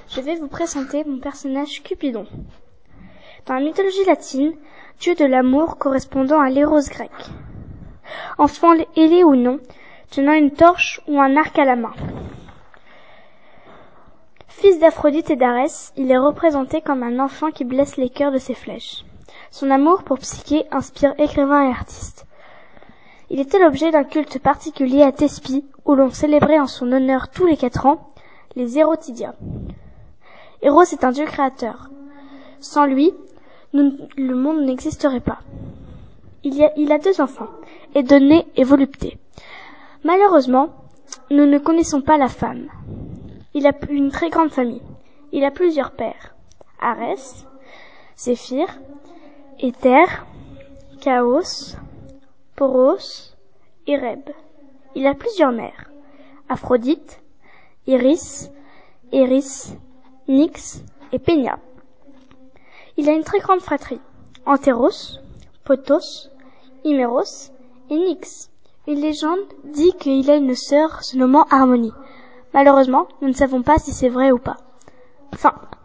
je vais vous présenter mon personnage Cupidon. Dans la mythologie latine, dieu de l'amour correspondant à l'éros grec. Enfant ailé ou non, tenant une torche ou un arc à la main. Fils d'Aphrodite et d'Arès, il est représenté comme un enfant qui blesse les cœurs de ses flèches. Son amour pour Psyché inspire écrivains et artistes. Il était l'objet d'un culte particulier à Thespie, où l'on célébrait en son honneur tous les 4 ans les Érotidia. Eros est un dieu créateur. Sans lui, le monde n'existerait pas. Il a 2 enfants, Édonée et Volupté. Malheureusement, nous ne connaissons pas la femme. Il a une très grande famille. Il a plusieurs pères. Arès, Zéphyr, Éther, Chaos, Poros et Reb. Il a plusieurs mères. Aphrodite, Iris, Eris, Nyx et Pénia. Il a une très grande fratrie. Antéros, Potos, Himéros et Nyx. Une légende dit qu'il a une sœur se nommant Harmonie. Malheureusement, nous ne savons pas si c'est vrai ou pas. Fin.